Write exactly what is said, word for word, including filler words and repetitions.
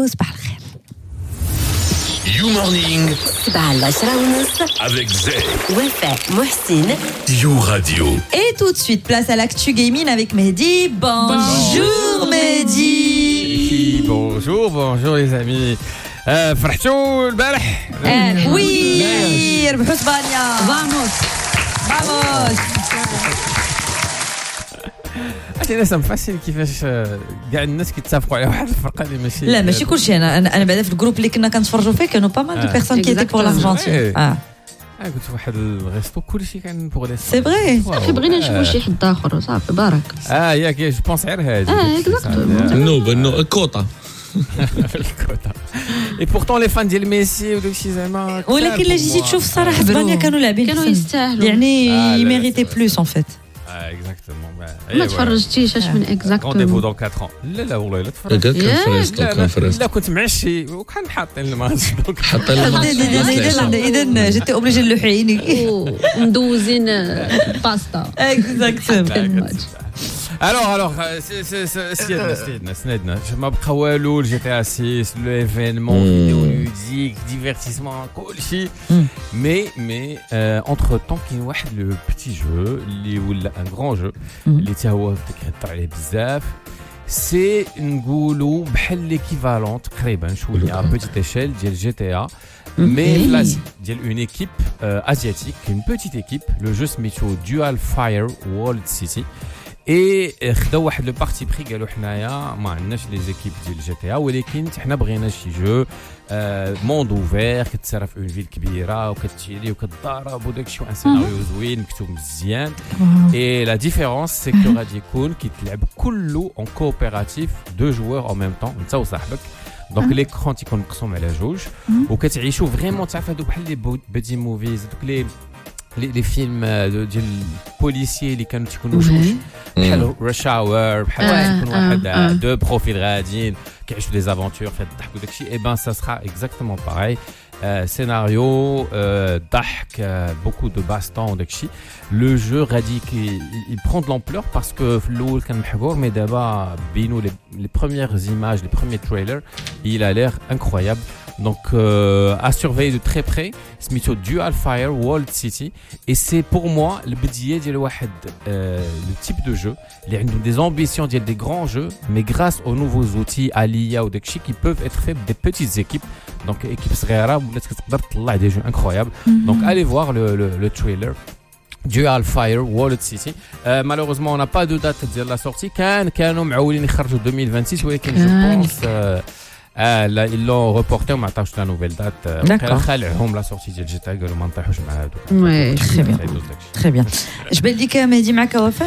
صباح الخير. You Morning صباح العشرة ونص avec Zay. وفاء محسن You Radio. Et tout de suite, place à l'actu gaming avec Mehdi. Bonjour Mehdi. Bonjour, bonjour les amis. Euh, فرحتوا البارح؟ وي ربحوا اسبانيا. Vamos. Vamos. عرفتي انا مفصل كيفاش كاع الناس كيتفقوا على واحد الفرقه اللي ماشي لا ماشي كلشي. انا انا بعدا في الجروب اللي كنا كنتفرجوا فيه كانوا با مال دو بيرسون كي ايتي بور لارجنتين. اه قلت واحد الريستو كلشي كان بوغ لي سي فري. صافي بغينا نشوفوا شي حد اخر صافي بارك. اه ياك جو بونس غير هادي اه اكزاكتومون النوبه الكوطه الكوتا. اي بورتون لي فان ديال ميسي وداك الشيء زعما ولكن اللي جيتي تشوف الصراحه اسبانيا كانوا لاعبين كانوا يستاهلوا يعني آه، لا، يميريتي لا. بلوس ان فيت. اه اكزاكتومون ما تفرجتيش اش من رونديفو اكزاكتومون دون أربعة لا لا والله لا تفرج كان ياك. فريستو لا كان فريستو لا كنت معشي وكان حاطين الماتش دونك حتى اذا اذا جيتي اوبليجي نلوح عيني. وندوزين باستا اكزاكتومون. الوغ الوغ سيدنا سيدنا سندنا ما بقى والو الجي تي ا ستة لو ايفينمون فيديو لوديك ديفيرتيسمون كلشي مي مي انتر طون كاين واحد لو بيتي جو اللي ولا ان غران جو اللي تا هو تكهضر عليه بزاف سي نقولوا بحال ليكيفالون تقريبا شويه ا بوتيت ايشيل ديال جي تي ا مي فلاس ديال اون ايكيب ازياتيك اون بوتيت ايكيب لو جو سميتو دوال فاير وولد سيتي. اي خداو واحد لو بارتي بري قالوا حنايا ما عندناش لي زيكيب ديال جي تي ا ولكن حنا بغينا شي جو موند اوفير كتسرى في اون فيل كبيره وكتشيلي وكتضارب وداك الشيء ان سيناريو زوين مكتوب مزيان. اي لا ديفيرونس سي كو غادي يكون كيتلعب كله اون كوبيراتيف دو جوور او ميم طون انت وصاحبك دونك ليكرون تيكون مقسوم على جوج وكتعيشوا فريمون تعرف هادو بحال لي بيتي موفيز دوك لي لي لي فيلم ديال البوليسيي اللي كانوا تيكونوا جوج بحال رش اور بحال تكون واحد دو بروفيل غاديين كيعيشوا دي زافونتور فهاد الضحك وداك الشيء. اي بان سا سرا اكزاكتومون باراي سيناريو ضحك بوكو دو باستون وداك الشيء. لو جو غادي il prend de l'ampleur parce que في الاول كان محقور مي دابا بينوا لي بروميير ايماج لي بروميير تريلر il a l'air incroyable. Donc euh, à surveiller de très près. سميتو Dual Fire World City et c'est pour moi le بداية ديال واحد le type de jeu اللي عندهم des ambitions ديال des grands jeux mais grâce aux nouveaux outils à l'I A ou داكشي qui peuvent être faits des petites équipes. Donc équipe صغيرة ولات كتقدر تطلع des jeux incroyables. Donc allez voir le le, le trailer Dual Fire World City. Euh, malheureusement on n'a pas de date de la sortie. كان كانوا معولين يخرجوا deux mille vingt-six ولكن je pense euh, اه لا ils l'ont reporté وما عطاوش لا نوفيل دات خلعهم لا سورتي ديال جيتا قالوا ما نطيحوش مع هادو. وي تري بيان تري بيان. اش بان لك مهدي معك وفاء؟